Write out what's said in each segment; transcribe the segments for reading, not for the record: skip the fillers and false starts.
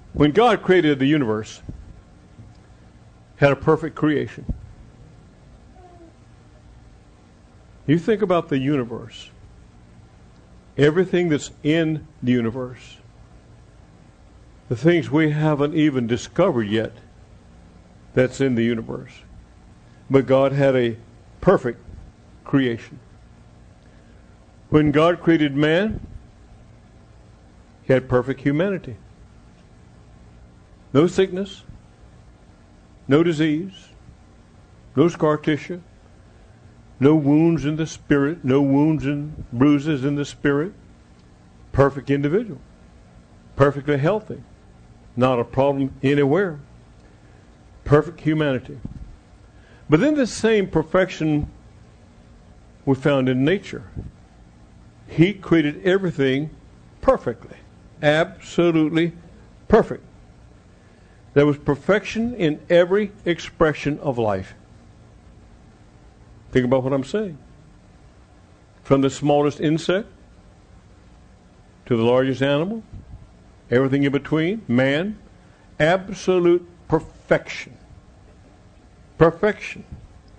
When God created the universe, had a perfect creation. You think about the universe, everything that's in the universe, the things we haven't even discovered yet that's in the universe. But God had a perfect creation. When God created man, he had perfect humanity. No sickness, no disease, no scar tissue, no wounds in the spirit, no wounds and bruises in the spirit. Perfect individual, perfectly healthy, not a problem anywhere. Perfect humanity. But then the same perfection we found in nature. He created everything perfectly, absolutely perfect. There was perfection in every expression of life. Think about what I'm saying. From the smallest insect to the largest animal, everything in between, man, absolute perfection. Perfection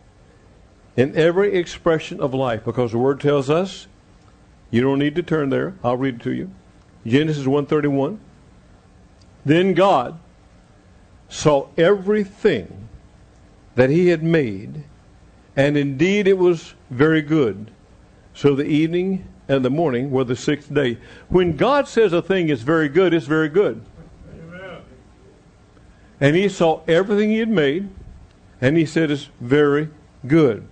in every expression of life, because the Word tells us, you don't need to turn there, I'll read it to you. Genesis 1:31. Then God saw everything that he had made, and indeed it was very good. So the evening and the morning were the sixth day. When God says a thing is very good, it's very good. Amen. And he saw everything he had made, and he said it's very good.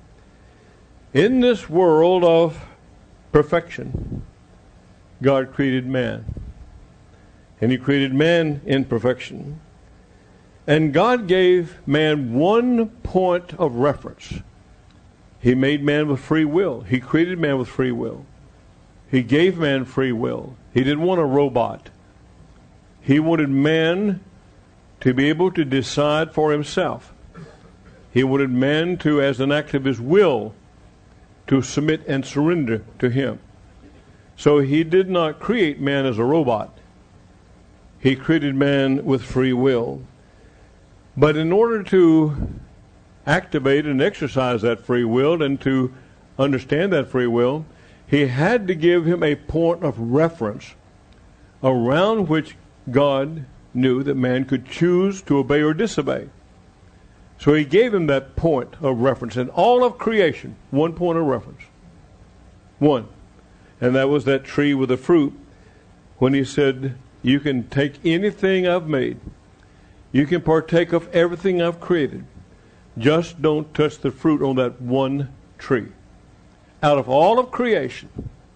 In this world of perfection, God created man. And he created man in perfection. And God gave man one point of reference. He made man with free will. He created man with free will. He gave man free will. He didn't want a robot. He wanted man to be able to decide for himself. He wanted man to, as an act of his will, to submit and surrender to him. So he did not create man as a robot. He created man with free will. But in order to activate and exercise that free will and to understand that free will, he had to give him a point of reference around which God knew that man could choose to obey or disobey. So he gave him that point of reference. In all of creation, one point of reference. One. And that was that tree with the fruit, when he said, you can take anything I've made. You can partake of everything I've created. Just don't touch the fruit on that one tree. Out of all of creation,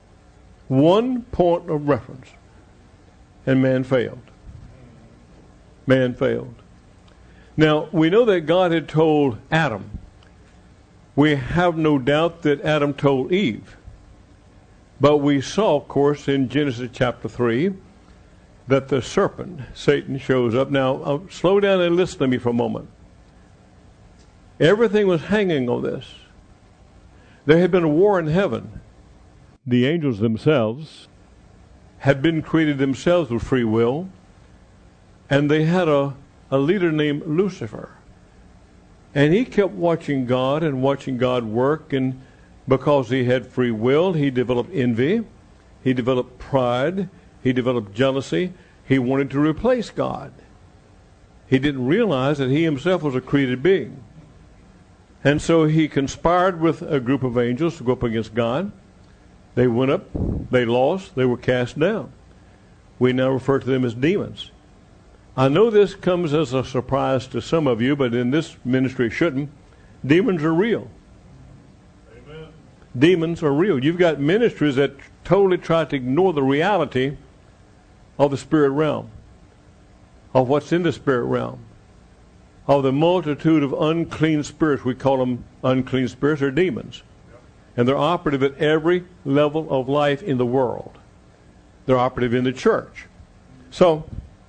one point of reference. And man failed. Man failed. Now, we know that God had told Adam. We have no doubt that Adam told Eve. But we saw, of course, in Genesis chapter 3, that the serpent, Satan, shows up. Now, slow down and listen to me for a moment. Everything was hanging on this. There had been a war in heaven. The angels themselves had been created themselves with free will, and they had a leader named Lucifer. And he kept watching God and watching God work, and because he had free will, he developed envy, he developed pride, he developed jealousy. He wanted to replace God. He didn't realize that he himself was a created being. And so he conspired with a group of angels to go up against God. They went up, they lost, they were cast down. We now refer to them as demons. I know this comes as a surprise to some of you, but in this ministry it shouldn't. Demons are real. Amen. Demons are real. You've got ministries that totally try to ignore the reality of the spirit realm, of what's in the spirit realm, of the multitude of unclean spirits. We call them unclean spirits or demons. And they're operative at every level of life in the world. They're operative in the church. So,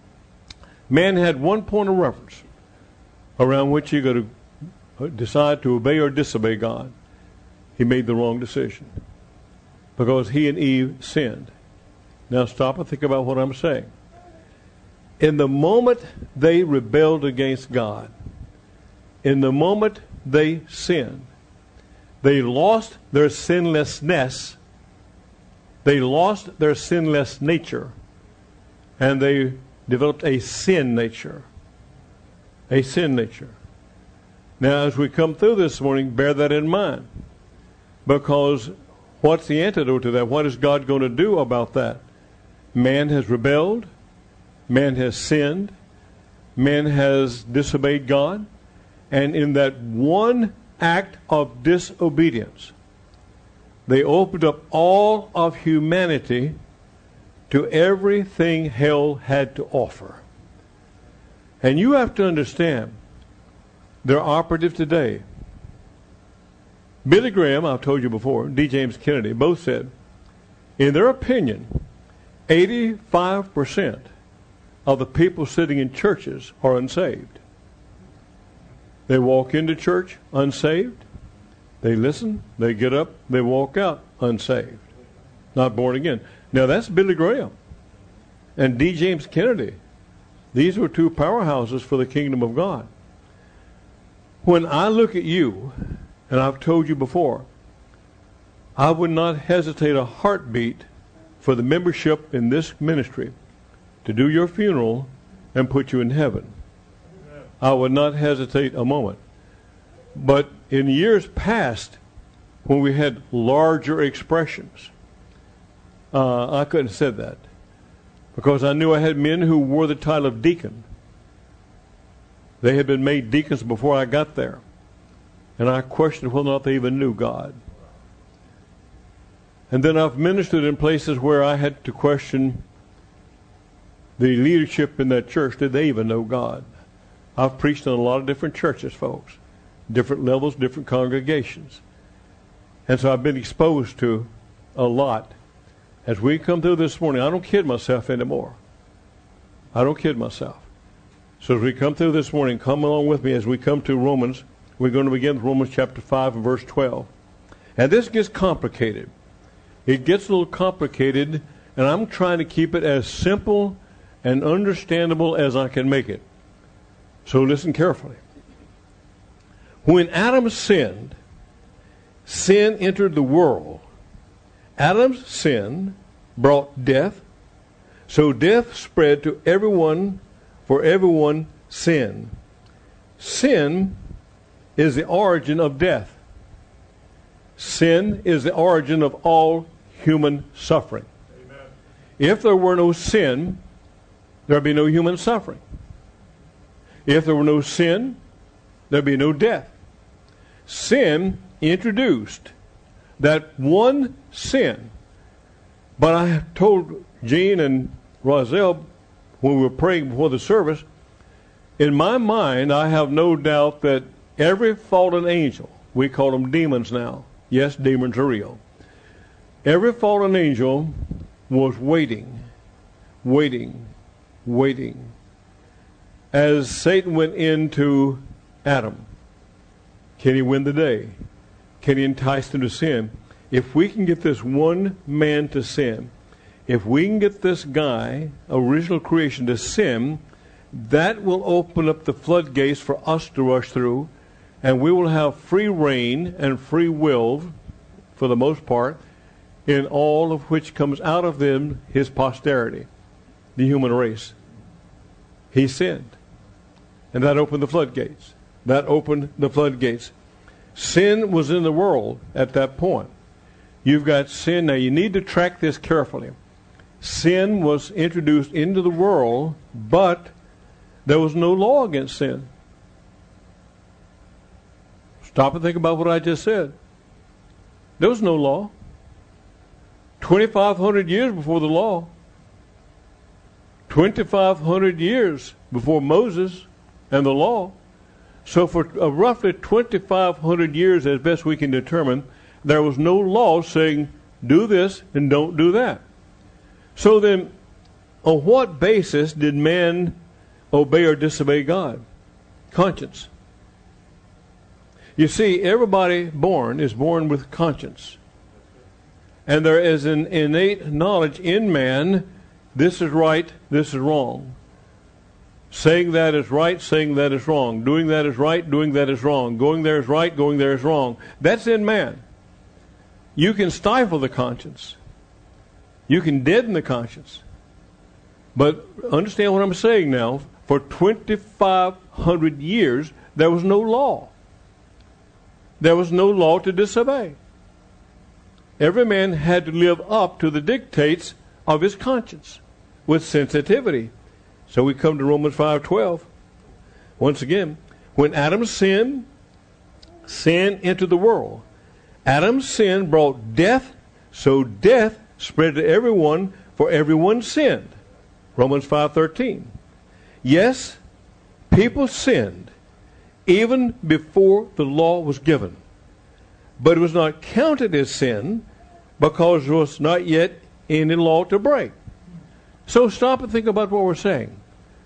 man had one point of reference around which he got to decide to obey or disobey God. He made the wrong decision because he and Eve sinned. Now stop and think about what I'm saying. In the moment they rebelled against God, in the moment they sinned, they lost their sinlessness, they lost their sinless nature, and they developed a sin nature. A sin nature. Now, as we come through this morning, bear that in mind. Because what's the antidote to that? What is God going to do about that? Man has rebelled. Man has sinned. Man has disobeyed God. And in that one act of disobedience, they opened up all of humanity to everything hell had to offer. And you have to understand, they're operative today. Billy Graham, I've told you before, D. James Kennedy, both said, in their opinion, 85% of the people sitting in churches are unsaved. They walk into church unsaved. They listen, they get up, they walk out unsaved. Not born again. Now that's Billy Graham and D. James Kennedy. These were two powerhouses for the kingdom of God. When I look at you, and I've told you before, I would not hesitate a heartbeat for the membership in this ministry to do your funeral and put you in heaven. I would not hesitate a moment. But in years past, when we had larger expressions, I couldn't have said that. Because I knew I had men who wore the title of deacon. They had been made deacons before I got there. And I questioned whether or not they even knew God. And then I've ministered in places where I had to question the leadership in that church. Did they even know God? I've preached in a lot of different churches, folks. Different levels, different congregations. And so I've been exposed to a lot. As we come through this morning, I don't kid myself anymore. I don't kid myself. So as we come through this morning, come along with me as we come to Romans. We're going to begin with Romans chapter 5 and verse 12. And this gets complicated. It gets a little complicated, and I'm trying to keep it as simple and understandable as I can make it. So listen carefully. When Adam sinned, sin entered the world. Adam's sin brought death, so death spread to everyone, for everyone sinned. Sin is the origin of death. Sin is the origin of all human suffering. Amen. If there were no sin, there would be no human suffering. If there were no sin, there would be no death. Sin introduced that one sin. But I told Gene and Roselle when we were praying before the service, in my mind I have no doubt that every fallen angel, we call them demons now. Yes, demons are real. Every fallen angel was waiting. As Satan went into Adam, can he win the day? Can he entice him to sin? If we can get this one man to sin, if we can get this guy, original creation, to sin, that will open up the floodgates for us to rush through, and we will have free reign and free will, for the most part, in all of which comes out of them, his posterity, the human race. He sinned. And that opened the floodgates. Sin was in the world at that point. You've got sin. Now you need to track this carefully. Sin was introduced into the world, but there was no law against sin. Stop and think about what I just said. There was no law. 2,500 years before the law. 2,500 years before Moses and the law. So for roughly 2,500 years, as best we can determine, there was no law saying, do this and don't do that. So then, on what basis did man obey or disobey God? Conscience. You see, everybody born is born with conscience. And there is an innate knowledge in man, this is right, this is wrong. Saying that is right, saying that is wrong. Doing that is right, doing that is wrong. Going there is right, going there is wrong. That's in man. You can stifle the conscience. You can deaden the conscience. But understand what I'm saying now. For 2,500 years, there was no law. There was no law to disobey. Every man had to live up to the dictates of his conscience with sensitivity. So we come to Romans 5:12. Once again, when Adam sinned, sin entered the world. Adam's sin brought death, so death spread to everyone, for everyone sinned. Romans 5:13. Yes, people sinned even before the law was given. But it was not counted as sin because there was not yet any law to break. So stop and think about what we're saying.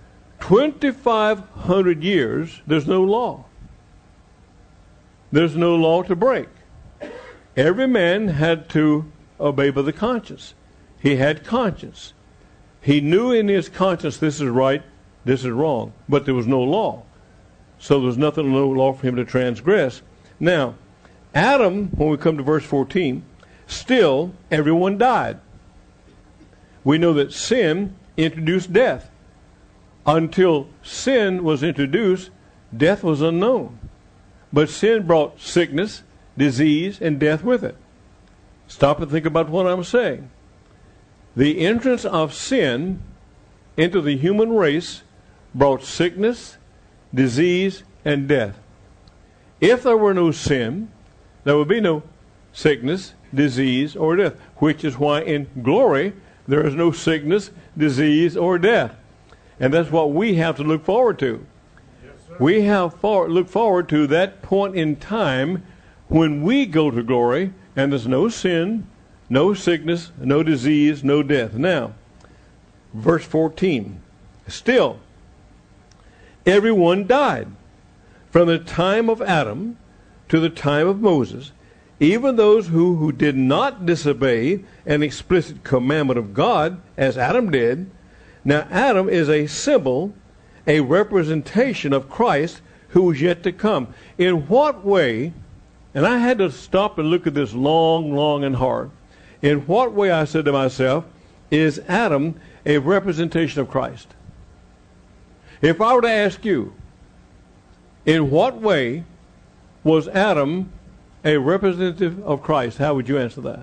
2,500 years, there's no law. There's no law to break. Every man had to obey by the conscience. He had conscience. He knew in his conscience this is right, this is wrong, but there was no law. So there was nothing, no law for him to transgress. Now, Adam, when we come to verse 14, still everyone died. We know that sin introduced death. Until sin was introduced, death was unknown. But sin brought sickness, disease, and death with it. Stop and think about what I'm saying. The entrance of sin into the human race brought sickness, disease, and death. If there were no sin, there would be no sickness, disease, or death, which is why in glory there is no sickness, disease, or death. And that's what we have to look forward to. Yes, we have look forward to that point in time when we go to glory and there's no sin, no sickness, no disease, no death. Now, verse 14. Still, everyone died from the time of Adam to the time of Moses, even those who did not disobey an explicit commandment of God as Adam did. Now, Adam is a symbol, a representation of Christ who is yet to come. In what way, and I had to stop and look at this long and hard. In what way, I said to myself, is Adam a representation of Christ? If I were to ask you, in what way was Adam a representative of Christ, how would you answer that?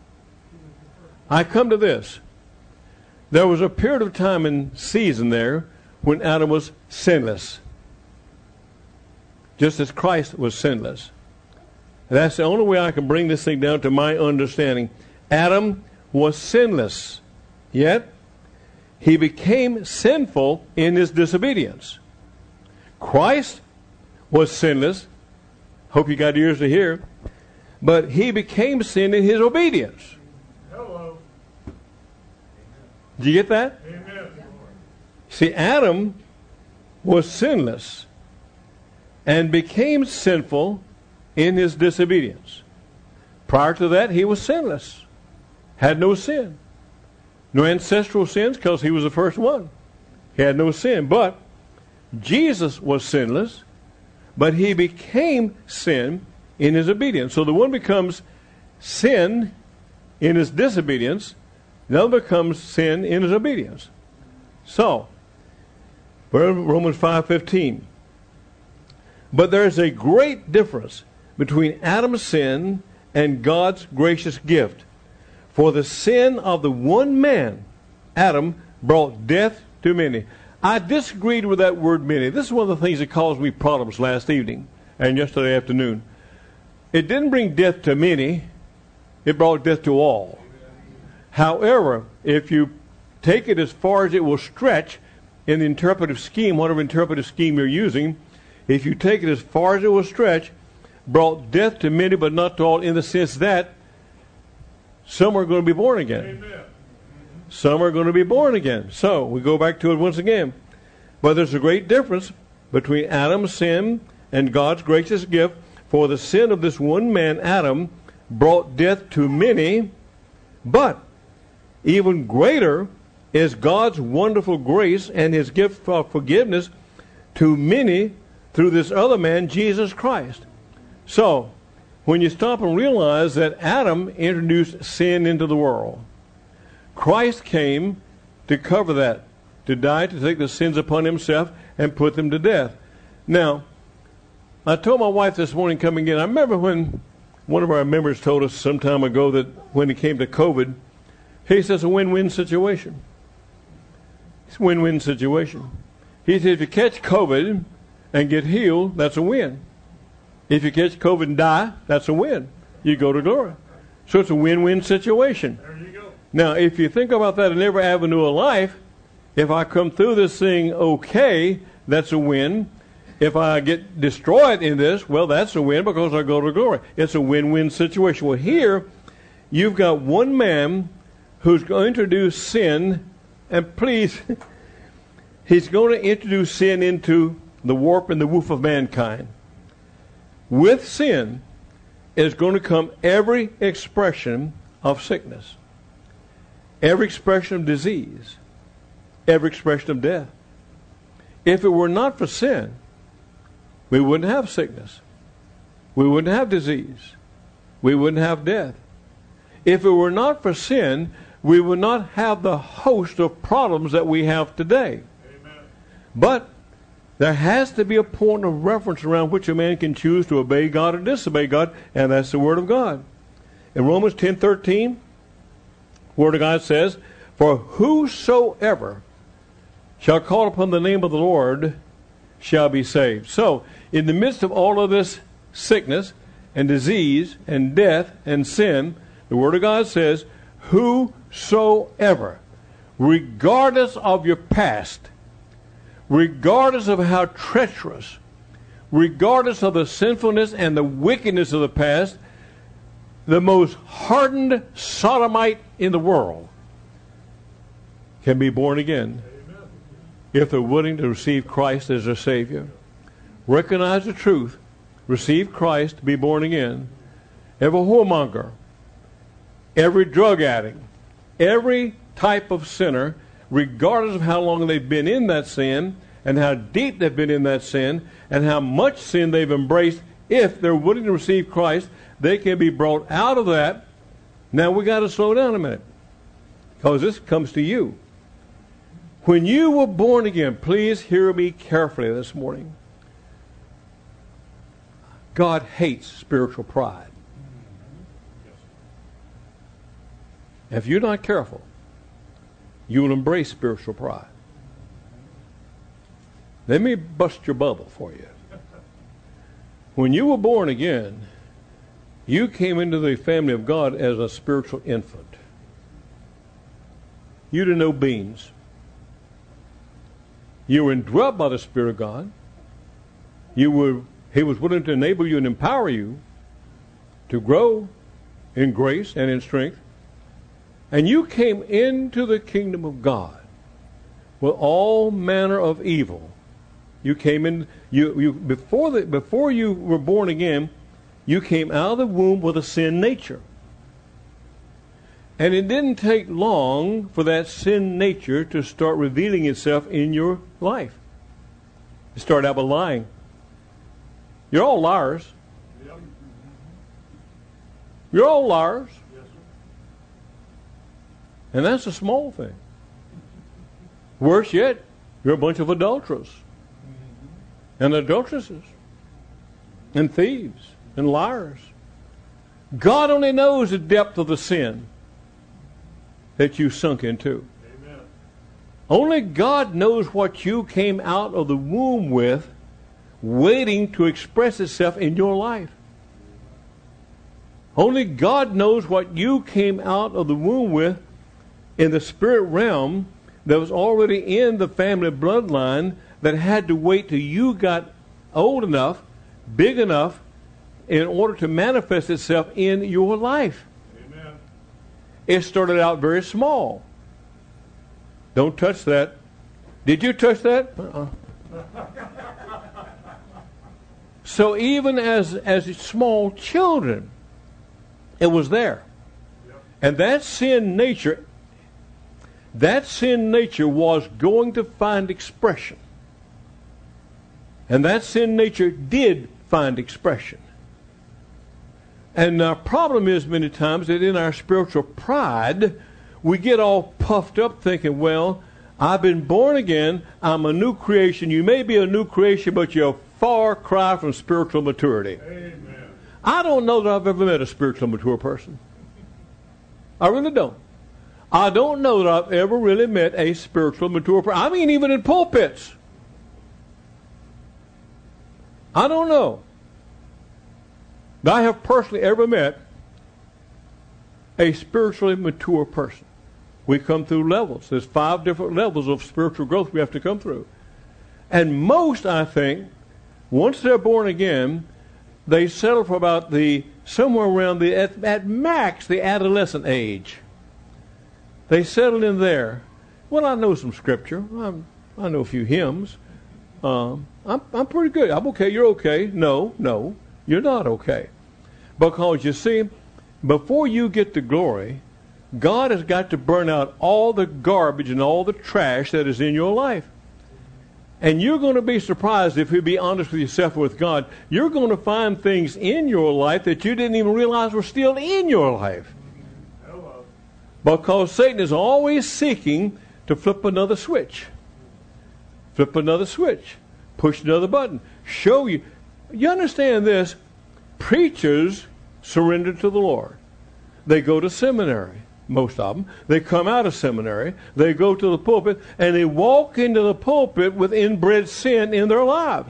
I come to this. There was a period of time and season there when Adam was sinless, just as Christ was sinless. That's the only way I can bring this thing down to my understanding. Adam was sinless, yet he became sinful in his disobedience. Christ was sinless. Hope you got ears to hear. But he became sin in his obedience. Hello. Did you get that? Amen. See, Adam was sinless and became sinful in his disobedience. Prior to that, he was sinless. Had no sin. No ancestral sins because he was the first one. He had no sin. But Jesus was sinless, but he became sin in his obedience. So the one becomes sin in his disobedience, the other becomes sin in his obedience. So, Romans 5:15. But there is a great difference between Adam's sin and God's gracious gift. For the sin of the one man, Adam, brought death to many. I disagreed with that word many. This is one of the things that caused me problems last evening and yesterday afternoon. It didn't bring death to many. It brought death to all. However, if you take it as far as it will stretch in the interpretive scheme, whatever interpretive scheme you're using, if you take it as far as it will stretch, brought death to many but not to all, in the sense that some are going to be born again. Amen. Some are going to be born again. So, we go back to it once again. But there's a great difference between Adam's sin and God's gracious gift. For the sin of this one man, Adam, brought death to many, but even greater is God's wonderful grace and his gift of forgiveness to many through this other man, Jesus Christ. So, when you stop and realize that Adam introduced sin into the world, Christ came to cover that, to die, to take the sins upon himself and put them to death. Now, I told my wife this morning coming in, I remember when one of our members told us some time ago that when it came to COVID, he says it's a win-win situation. It's a win-win situation. He said if you catch COVID and get healed, that's a win. If you catch COVID and die, that's a win. You go to glory. So it's a win-win situation. There you go. Now, if you think about that in every avenue of life, if I come through this thing okay, that's a win. If I get destroyed in this, well, that's a win because I go to glory. It's a win-win situation. Well, here, you've got one man who's going to introduce sin, and please, he's going to introduce sin into the warp and the woof of mankind. With sin is going to come every expression of sickness, every expression of disease, every expression of death. If it were not for sin, we wouldn't have sickness. We wouldn't have disease. We wouldn't have death. If it were not for sin, we would not have the host of problems that we have today. Amen. But there has to be a point of reference around which a man can choose to obey God or disobey God, and that's the Word of God. In Romans 10:13, Word of God says, "For whosoever shall call upon the name of the Lord shall be saved." So, in the midst of all of this sickness and disease and death and sin, the Word of God says, whosoever, regardless of your past, regardless of how treacherous, regardless of the sinfulness and the wickedness of the past, the most hardened sodomite in the world can be born again. Amen. If they're willing to receive Christ as their Savior. Recognize the truth, receive Christ, be born again. Every whoremonger, every drug addict, every type of sinner, regardless of how long they've been in that sin and how deep they've been in that sin and how much sin they've embraced, if they're willing to receive Christ, they can be brought out of that. Now we got to slow down a minute, because this comes to you. When you were born again, please hear me carefully this morning. God hates spiritual pride. If you're not careful, you will embrace spiritual pride. Let me bust your bubble for you. When you were born again, you came into the family of God as a spiritual infant. You didn't know beans. You were indwelt by the Spirit of God. He was willing to enable you and empower you to grow in grace and in strength. And you came into the kingdom of God with all manner of evil. You came in. Before you were born again, you came out of the womb with a sin nature. And it didn't take long for that sin nature to start revealing itself in your life. It started out with lying. You're all liars. Yep. You're all liars. Yes, sir. And that's a small thing. Worse yet, you're a bunch of adulterers and adulteresses and thieves and liars. God only knows the depth of the sin that you sunk into. Amen. Only God knows what you came out of the womb with, waiting to express itself in your life. Only God knows what you came out of the womb with in the spirit realm that was already in the family bloodline that had to wait till you got old enough, big enough, in order to manifest itself in your life. Amen. It started out very small. Don't touch that. Did you touch that? So even as small children, it was there. Yep. And that sin nature, that sin nature was going to find expression. And that sin nature did find expression. And our problem is many times that in our spiritual pride, we get all puffed up thinking, well, I've been born again, I'm a new creation. You may be a new creation, but you're a far cry from spiritual maturity. Amen. I don't know that I've ever met a spiritually mature person. I really don't. I don't know that I've ever really met a spiritually mature person. I mean, even in pulpits. I don't know that I have personally ever met a spiritually mature person. We come through levels. There's 5 different levels of spiritual growth we have to come through. And most, I think, once they're born again, they settle for about somewhere around at max, the adolescent age. They settle in there. Well, I know some scripture. I know a few hymns. I'm pretty good. I'm okay. You're okay. No, you're not okay. Because you see, before you get to glory, God has got to burn out all the garbage and all the trash that is in your life. And you're going to be surprised if you be honest with yourself and with God. You're going to find things in your life that you didn't even realize were still in your life. Hello. Because Satan is always seeking to flip another switch. Flip another switch. Push another button. Show you. You understand this? Preachers surrender to the Lord. They go to seminary. Most of them. They come out of seminary. They go to the pulpit. And they walk into the pulpit with inbred sin in their lives.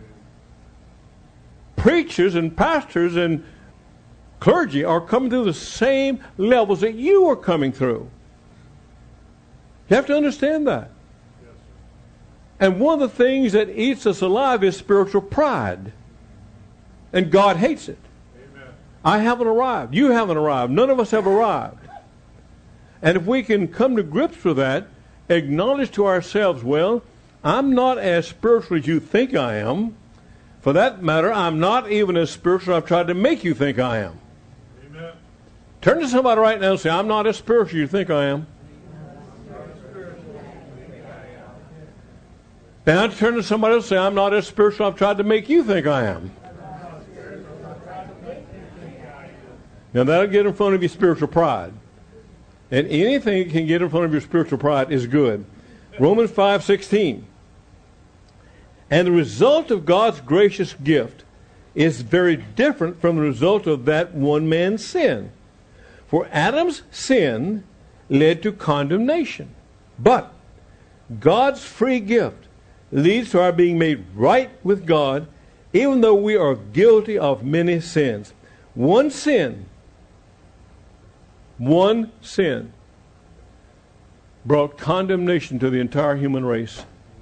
Preachers and pastors and clergy are coming through the same levels that you are coming through. You have to understand that. And one of the things that eats us alive is spiritual pride. And God hates it. Amen. I haven't arrived. You haven't arrived. None of us have arrived. And if we can come to grips with that, acknowledge to ourselves, well, I'm not as spiritual as you think I am. For that matter, I'm not even as spiritual as I've tried to make you think I am. Amen. Turn to somebody right now and say, I'm not as spiritual as you think I am. Now turn to somebody else and say, I'm not as spiritual as I've tried to make you think I am. Now that'll get in front of your spiritual pride. And anything that can get in front of your spiritual pride is good. Romans 5:16. And the result of God's gracious gift is very different from the result of that one man's sin. For Adam's sin led to condemnation. But God's free gift leads to our being made right with God, even though we are guilty of many sins. One sin brought condemnation to the entire human race.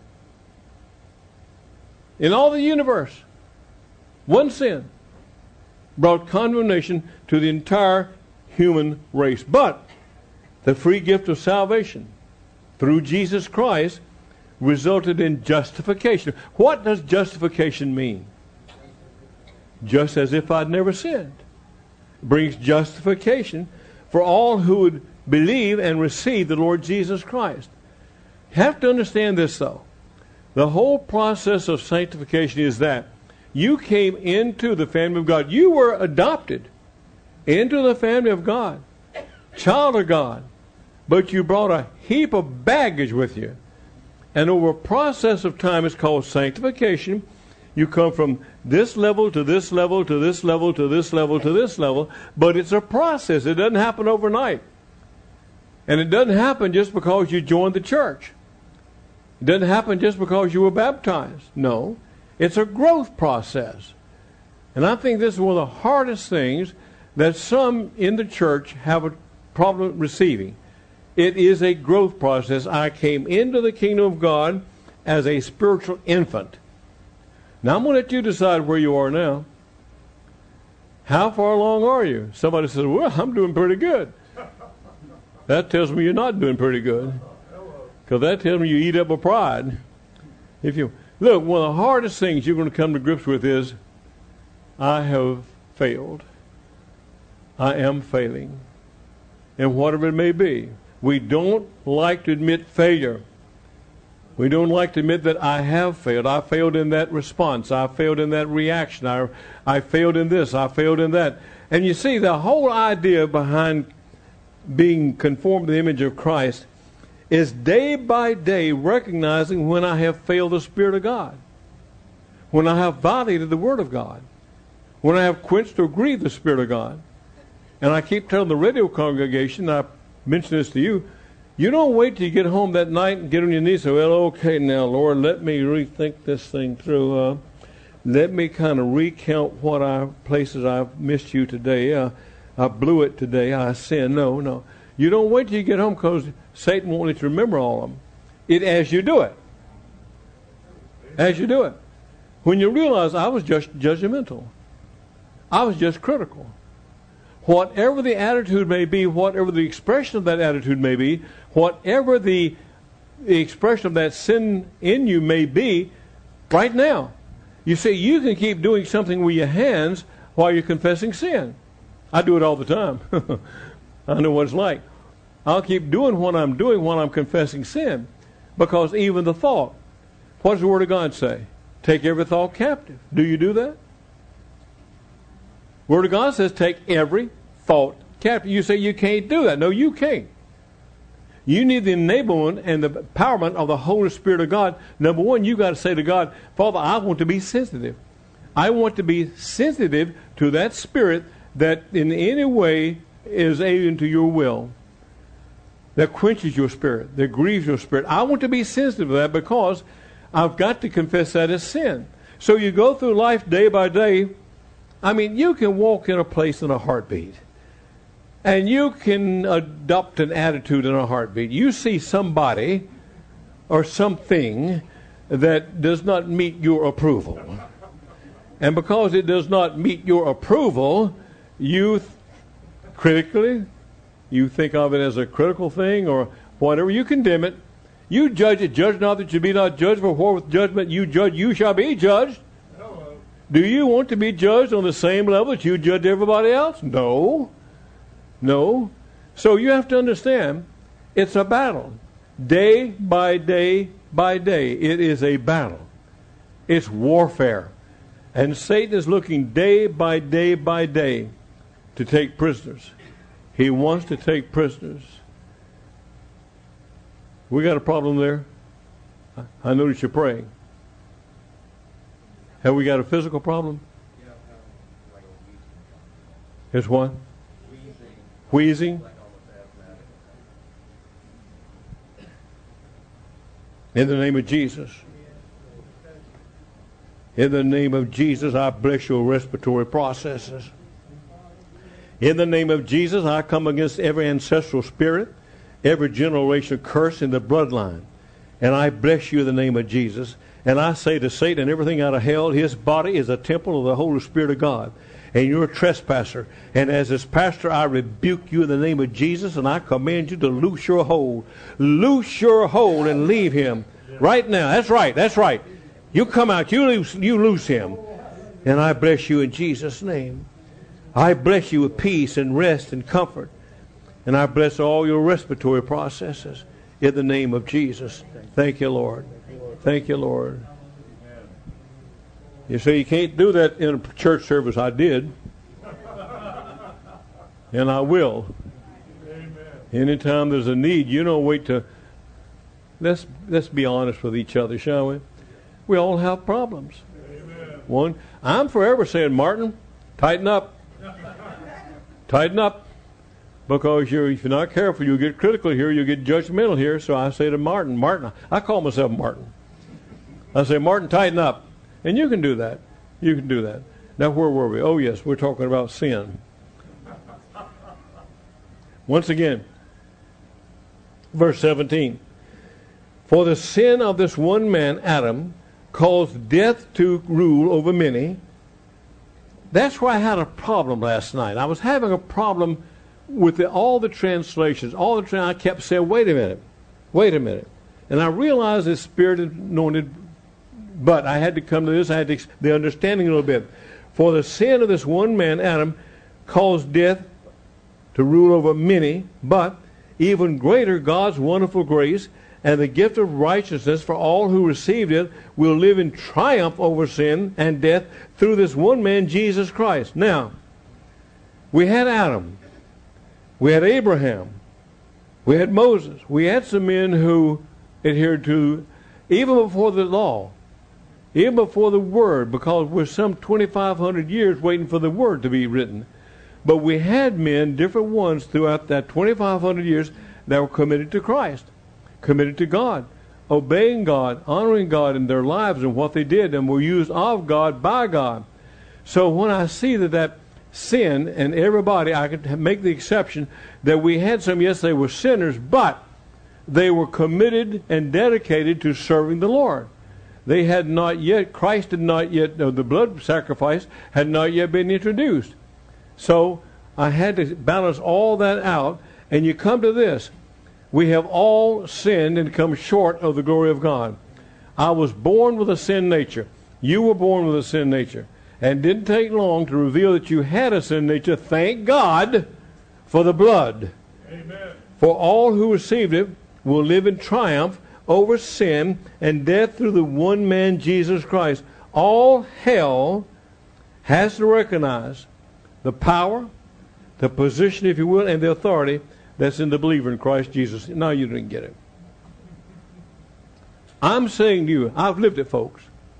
In all the universe, one sin brought condemnation to the entire human race. But the free gift of salvation through Jesus Christ resulted in justification. What does justification mean? Just as if I'd never sinned. It brings justification for all who would believe and receive the Lord Jesus Christ. You have to understand this, though. The whole process of sanctification is that you came into the family of God. You were adopted into the family of God, child of God, but you brought a heap of baggage with you. And over a process of time, it's called sanctification. You come from this level to this level to this level to this level to this level, but it's a process. It doesn't happen overnight. And it doesn't happen just because you joined the church. It doesn't happen just because you were baptized. No, it's a growth process. And I think this is one of the hardest things that some in the church have a problem receiving. It is a growth process. I came into the kingdom of God as a spiritual infant. Now I'm going to let you decide where you are now. How far along are you? Somebody says, well, I'm doing pretty good. That tells me you're not doing pretty good. Because that tells me you eat up with pride. Look, one of the hardest things you're going to come to grips with is, I have failed. I am failing. And whatever it may be. We don't like to admit failure. We don't like to admit that I have failed. I failed in that response. I failed in that reaction. I failed in this. I failed in that. And you see, the whole idea behind being conformed to the image of Christ is day by day recognizing when I have failed the Spirit of God, when I have violated the Word of God, when I have quenched or grieved the Spirit of God. And I keep telling the radio congregation, I mention this to you, you don't wait till you get home that night and get on your knees and say, well, okay, now, Lord, let me rethink this thing through. Let me kind of recount what places I've missed you today. I blew it today. I sinned. No. You don't wait till you get home because Satan won't let you remember all of them. As you do it. As you do it. When you realize I was just judgmental. I was just critical. Whatever the attitude may be, whatever the expression of that attitude may be, whatever the expression of that sin in you may be, right now. You see, you can keep doing something with your hands while you're confessing sin. I do it all the time. I know what it's like. I'll keep doing what I'm doing while I'm confessing sin. Because even the thought, what does the Word of God say? Take every thought captive. Do you do that? Word of God says take every thought captive. You say you can't do that. No, you can't. You need the enablement and the empowerment of the Holy Spirit of God. Number one, you've got to say to God, Father, I want to be sensitive. I want to be sensitive to that Spirit that in any way is alien to your will, that quenches your spirit, that grieves your spirit. I want to be sensitive to that because I've got to confess that as sin. So you go through life day by day. I mean, you can walk in a place in a heartbeat. And you can adopt an attitude in a heartbeat. You see somebody or something that does not meet your approval. And because it does not meet your approval, you critically, you think of it as a critical thing or whatever, you condemn it. You judge it. Judge not that you be not judged, for with judgment you judge, you shall be judged. Do you want to be judged on the same level that you judge everybody else? No. So you have to understand, it's a battle. Day by day by day, it is a battle. It's warfare. And Satan is looking day by day by day to take prisoners. He wants to take prisoners. We got a problem there? I notice you're praying. Have we got a physical problem? It's what? Wheezing. In the name of Jesus. In the name of Jesus, I bless your respiratory processes. In the name of Jesus, I come against every ancestral spirit, every generational curse in the bloodline. And I bless you in the name of Jesus. And I say to Satan, everything out of hell, his body is a temple of the Holy Spirit of God. And you're a trespasser. And as his pastor, I rebuke you in the name of Jesus, and I command you to loose your hold. Loose your hold and leave him right now. That's right. You come out, you loose him. And I bless you in Jesus' name. I bless you with peace and rest and comfort. And I bless all your respiratory processes in the name of Jesus. Thank you, Lord. Thank you, Lord. You say you can't do that in a church service. I did. And I will. Anytime there's a need, you don't wait to... Let's be honest with each other, shall we? We all have problems. One, I'm forever saying, Martin, tighten up. Tighten up. Because if you're not careful, you'll get critical here, you'll get judgmental here. So I say to Martin, I call myself Martin. I say, Martin, tighten up. And you can do that. You can do that. Now, where were we? Oh, yes, we're talking about sin. Once again, verse 17. For the sin of this one man, Adam, caused death to rule over many. That's why I had a problem last night. I was having a problem with all the translations. I kept saying, wait a minute. And I realized this Spirit anointed, but I had to come to this. I had the understanding a little bit. For the sin of this one man, Adam, caused death to rule over many, but even greater God's wonderful grace and the gift of righteousness for all who received it will live in triumph over sin and death through this one man, Jesus Christ. Now, we had Adam. We had Abraham. We had Moses. We had some men who adhered to, even before the law, even before the Word, because we're some 2,500 years waiting for the Word to be written. But we had men, different ones, throughout that 2,500 years that were committed to Christ, committed to God, obeying God, honoring God in their lives and what they did, and were used of God by God. So when I see that sin, and everybody, I could make the exception that we had some, yes, they were sinners, but they were committed and dedicated to serving the Lord. They had not yet, Christ had not yet, the blood sacrifice had not yet been introduced. So I had to balance all that out, and you come to this. We have all sinned and come short of the glory of God. I was born with a sin nature. You were born with a sin nature. And it didn't take long to reveal that you had a sin nature. Thank God for the blood. Amen. For all who received it will live in triumph over sin and death through the one man, Jesus Christ. All hell has to recognize the power, the position, if you will, and the authority that's in the believer in Christ Jesus. No, you didn't get it. I'm saying to you, I've lived it, folks.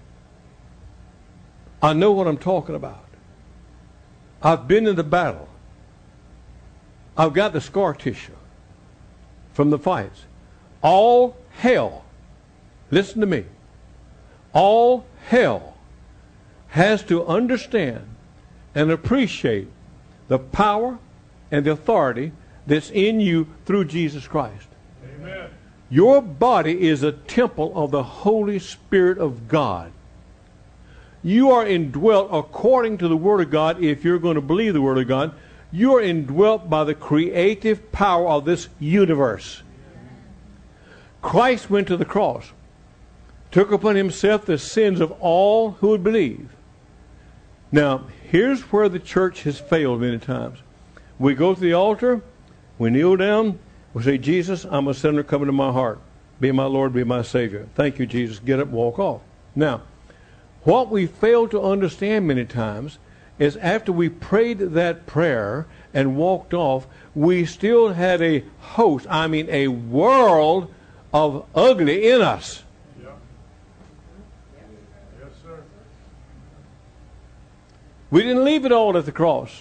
I know what I'm talking about. I've been in the battle. I've got the scar tissue from the fights. All hell, listen to me, all hell has to understand and appreciate the power and the authority that's in you through Jesus Christ. Amen. Your body is a temple of the Holy Spirit of God. You are indwelt according to the Word of God. If you're going to believe the Word of God, you are indwelt by the creative power of this universe. Christ went to the cross, took upon himself the sins of all who would believe. Now, here's where the church has failed many times. We go to the altar, we kneel down, we say, Jesus, I'm a sinner, come into my heart. Be my Lord, be my Savior. Thank you, Jesus. Get up, walk off. Now, what we fail to understand many times is after we prayed that prayer and walked off, we still had a host, a world of ugly in us. Yeah. Yes, sir. We didn't leave it all at the cross.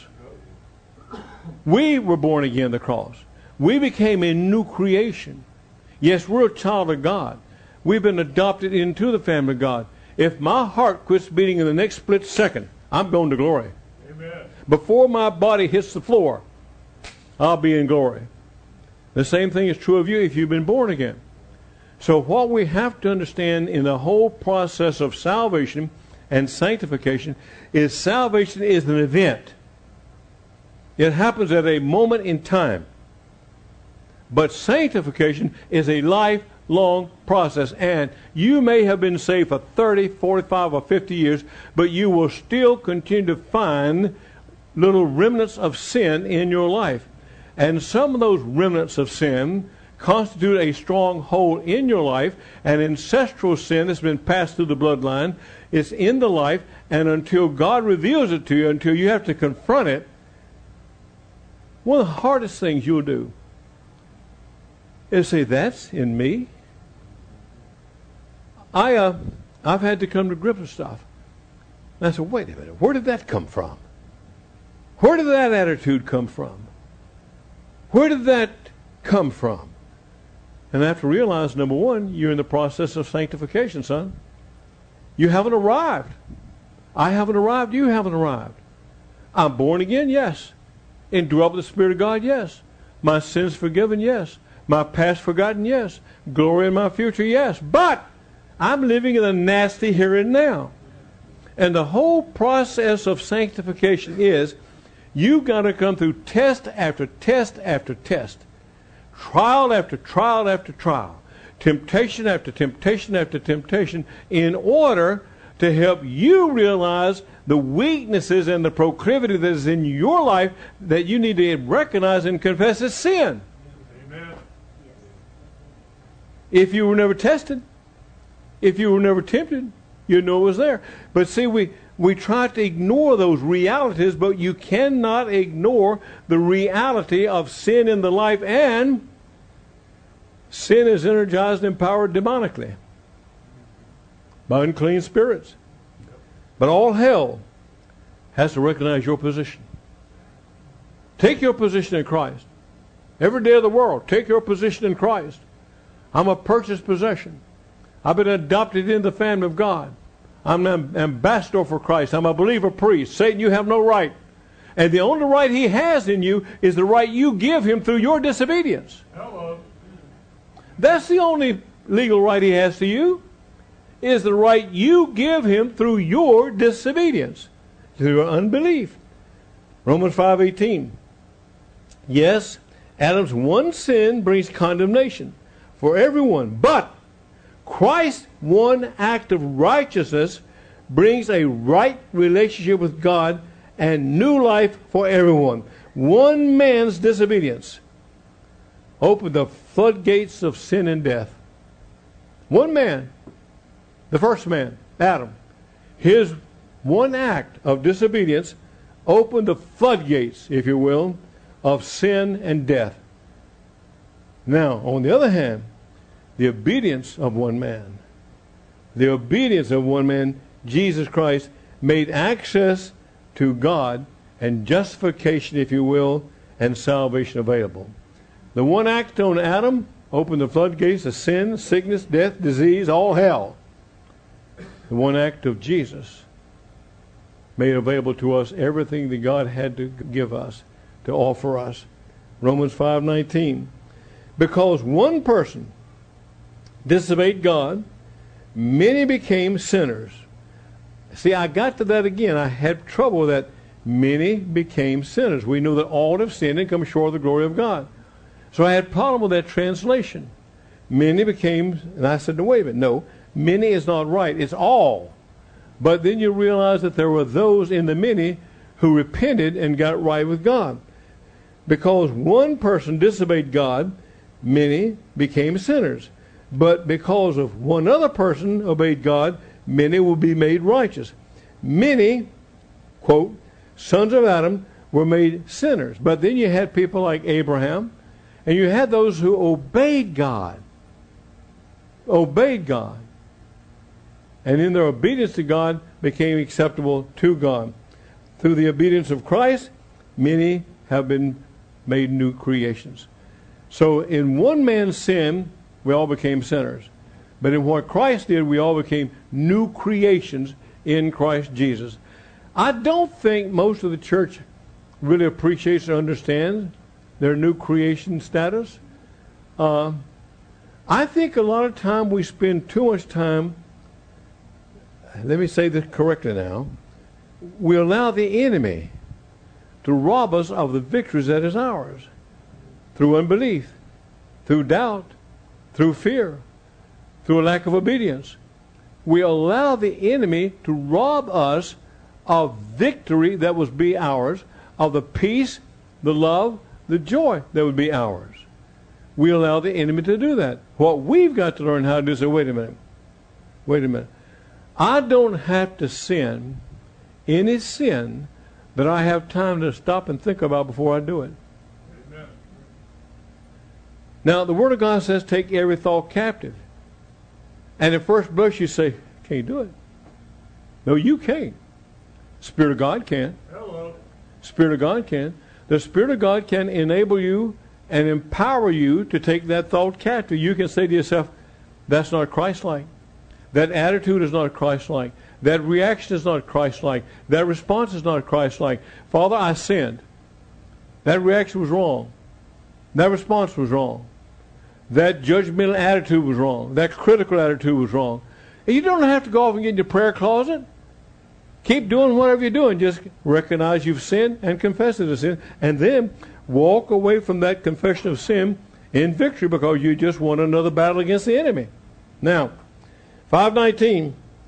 We were born again at the cross. We became a new creation. Yes, we're a child of God. We've been adopted into the family of God. If my heart quits beating in the next split second, I'm going to glory. Amen. Before my body hits the floor, I'll be in glory. The same thing is true of you if you've been born again. So what we have to understand in the whole process of salvation and sanctification is salvation is an event. It happens at a moment in time. But sanctification is a lifelong process. And you may have been saved for 30, 45, or 50 years, but you will still continue to find little remnants of sin in your life. And some of those remnants of sin constitute a stronghold in your life, an ancestral sin that's been passed through the bloodline. It's in the life, and until God reveals it to you, until you have to confront it, one of the hardest things you'll do is say, that's in me. I've had to come to grips with stuff. And I said, wait a minute, where did that come from? Where did that attitude come from? Where did that come from? And I have to realize, number one, you're in the process of sanctification, son. You haven't arrived. I haven't arrived. You haven't arrived. I'm born again, yes. Indwelt with the Spirit of God, yes. My sins forgiven, yes. My past forgotten, yes. Glory in my future, yes. But I'm living in the nasty here and now. And the whole process of sanctification is you've got to come through test after test after test. Trial after trial after trial. Temptation after temptation after temptation in order to help you realize the weaknesses and the proclivity that is in your life that you need to recognize and confess as sin. Amen. If you were never tested, if you were never tempted, you'd know it was there. But see, we try to ignore those realities, but you cannot ignore the reality of sin in the life, and sin is energized and empowered demonically by unclean spirits. But all hell has to recognize your position. Take your position in Christ. Every day of the world, take your position in Christ. I'm a purchased possession. I've been adopted into the family of God. I'm an ambassador for Christ. I'm a believer priest. Satan, you have no right. And the only right he has in you is the right you give him through your disobedience. Hello. That's the only legal right he has to you, is the right you give him through your disobedience, through your unbelief. Romans 5:18. Yes, Adam's one sin brings condemnation for everyone, but Christ's one act of righteousness brings a right relationship with God and new life for everyone. One man's disobedience opened the floodgates of sin and death. One man, the first man, Adam, his one act of disobedience opened the floodgates, if you will, of sin and death. Now, on the other hand, the obedience of one man, Jesus Christ, made access to God and justification, if you will, and salvation available. The one act on Adam opened the floodgates of sin, sickness, death, disease, all hell. The one act of Jesus made available to us everything that God had to give us, to offer us. Romans 5:19. Because one person disobeyed God, many became sinners. See, I got to that again. I had trouble with that. Many became sinners. We know that all have sinned and come short of the glory of God. So I had a problem with that translation. Many became, and I said, no, wait a minute. No, many is not right. It's all. But then you realize that there were those in the many who repented and got right with God. Because one person disobeyed God, many became sinners. But because of one other person obeyed God, many will be made righteous. Many, quote, sons of Adam were made sinners. But then you had people like Abraham, and you had those who obeyed God. Obeyed God. And in their obedience to God became acceptable to God. Through the obedience of Christ, many have been made new creations. So in one man's sin, we all became sinners. But in what Christ did, we all became new creations in Christ Jesus. I don't think most of the church really appreciates or understands their new creation status. I think a lot of time we spend too much time, let me say this correctly now, we allow the enemy to rob us of the victories that is ours through unbelief, through doubt, through fear, through a lack of obedience. We allow the enemy to rob us of victory that would be ours, of the peace, the love, the joy that would be ours. We allow the enemy to do that. What we've got to learn how to do is say, wait a minute. I don't have to sin any sin that I have time to stop and think about before I do it. Amen. Now, the Word of God says, take every thought captive. And at first blush, you say, can't do it. No, you can't. Spirit of God can. Hello. Spirit of God can. The Spirit of God can enable you and empower you to take that thought captive. You can say to yourself, that's not Christ-like. That attitude is not Christ-like. That reaction is not Christ-like. That response is not Christ-like. Father, I sinned. That reaction was wrong. That response was wrong. That judgmental attitude was wrong. That critical attitude was wrong. And you don't have to go off and get in your prayer closet. Keep doing whatever you're doing. Just recognize you've sinned and confess it as sin. And then walk away from that confession of sin in victory, because you just won another battle against the enemy. Now, 5:19.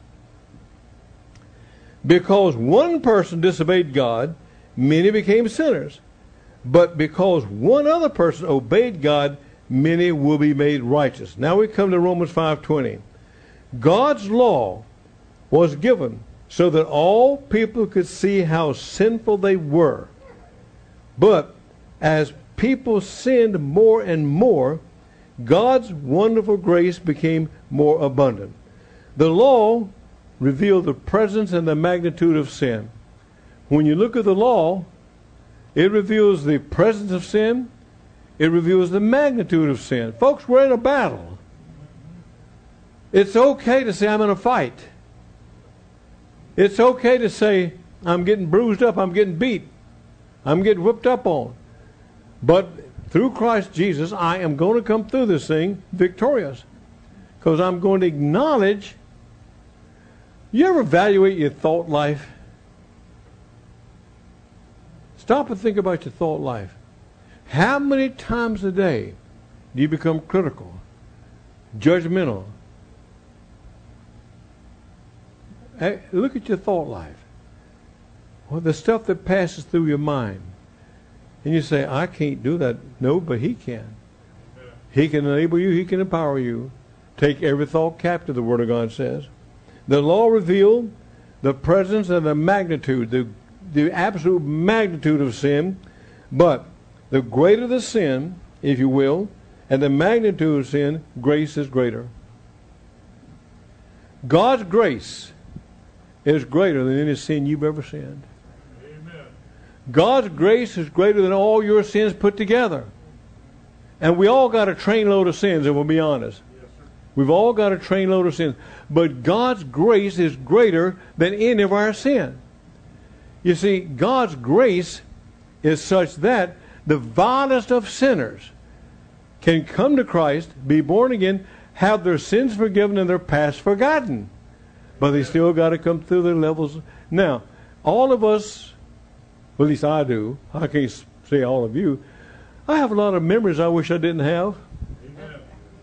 Because one person disobeyed God, many became sinners. But because one other person obeyed God, many will be made righteous. Now we come to Romans 5:20. God's law was given so that all people could see how sinful they were. But as people sinned more and more, God's wonderful grace became more abundant. The law revealed the presence and the magnitude of sin. When you look at the law, it reveals the presence of sin. It reveals the magnitude of sin. Folks, we're in a battle. It's okay to say I'm in a fight. It's okay to say I'm getting bruised up, I'm getting beat, I'm getting whipped up on. But through Christ Jesus, I am going to come through this thing victorious. Because I'm going to acknowledge. You ever evaluate your thought life? Stop and think about your thought life. How many times a day do you become critical, judgmental? Hey, look at your thought life. Well, the stuff that passes through your mind. And you say, I can't do that. No, but He can. He can enable you. He can empower you. Take every thought captive, the Word of God says. The law revealed the presence and the magnitude, the absolute magnitude of sin. But the greater the sin, if you will, and the magnitude of sin, grace is greater. God's grace is greater than any sin you've ever sinned. Amen. God's grace is greater than all your sins put together. And we all got a trainload of sins, and we'll be honest. Yes, sir. We've all got a trainload of sins. But God's grace is greater than any of our sin. You see, God's grace is such that the vilest of sinners can come to Christ, be born again, have their sins forgiven and their past forgotten. But they still got to come through their levels. Now, all of us, well, at least I do. I can't say all of you. I have a lot of memories I wish I didn't have. Amen.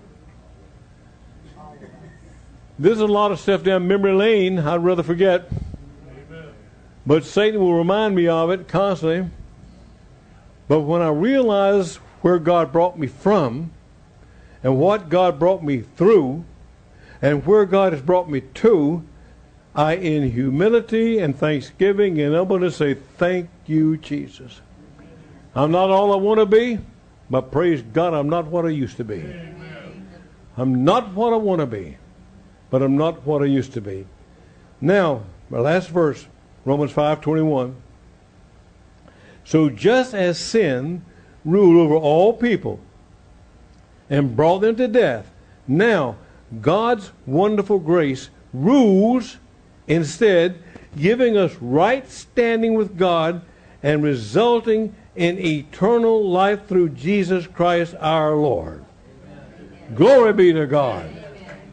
There's a lot of stuff down memory lane I'd rather forget. Amen. But Satan will remind me of it constantly. But when I realize where God brought me from and what God brought me through and where God has brought me to, I, in humility and thanksgiving and humbleness, say, thank you, Jesus. I'm not all I want to be, but praise God, I'm not what I used to be. Amen. I'm not what I want to be, but I'm not what I used to be. Now, my last verse, Romans 5:21. So just as sin ruled over all people and brought them to death, now God's wonderful grace rules instead, giving us right standing with God and resulting in eternal life through Jesus Christ our Lord. Amen. Glory be to God. Amen.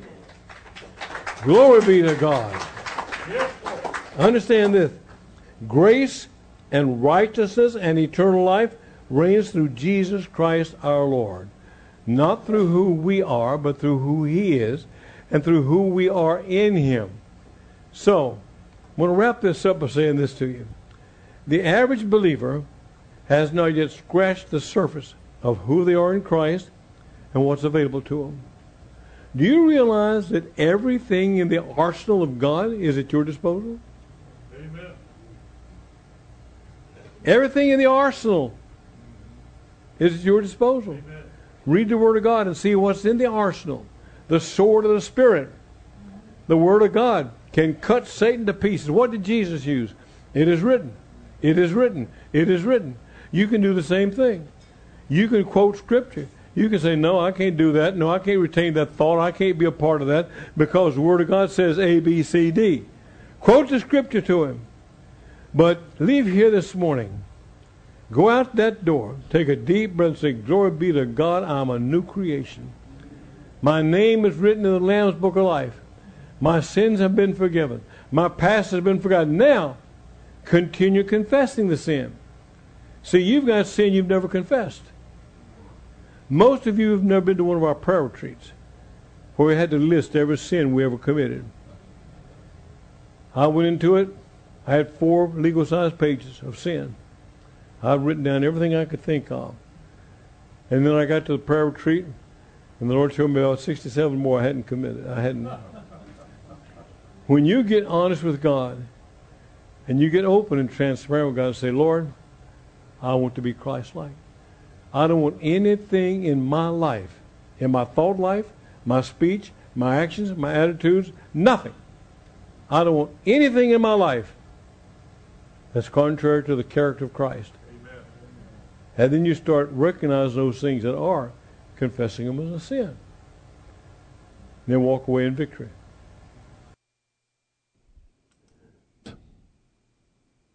Glory be to God. Yes, Understand this. Grace and righteousness and eternal life reigns through Jesus Christ our Lord. Not through who we are, but through who He is and through who we are in Him. So, I'm going to wrap this up by saying this to you. The average believer has not yet scratched the surface of who they are in Christ and what's available to them. Do you realize that everything in the arsenal of God is at your disposal? Amen. Everything in the arsenal is at your disposal. Amen. Read the Word of God and see what's in the arsenal. The sword of the Spirit. The Word of God can cut Satan to pieces. What did Jesus use? It is written. It is written. It is written. You can do the same thing. You can quote Scripture. You can say, no, I can't do that. No, I can't retain that thought. I can't be a part of that because the Word of God says A, B, C, D. Quote the Scripture to him. But leave here this morning. Go out that door. Take a deep breath and say, glory be to God, I'm a new creation. My name is written in the Lamb's Book of Life. My sins have been forgiven. My past has been forgotten. Now, continue confessing the sin. See, you've got sin you've never confessed. Most of you have never been to one of our prayer retreats where we had to list every sin we ever committed. I went into it. I had 4 legal-sized pages of sin. I've written down everything I could think of. And then I got to the prayer retreat, and the Lord showed me about 67 more I hadn't committed. When you get honest with God, and you get open and transparent with God and say, Lord, I want to be Christ-like. I don't want anything in my life, in my thought life, my speech, my actions, my attitudes, nothing. I don't want anything in my life that's contrary to the character of Christ. Amen. And then you start recognizing those things that are, confessing them as a sin. Then walk away in victory.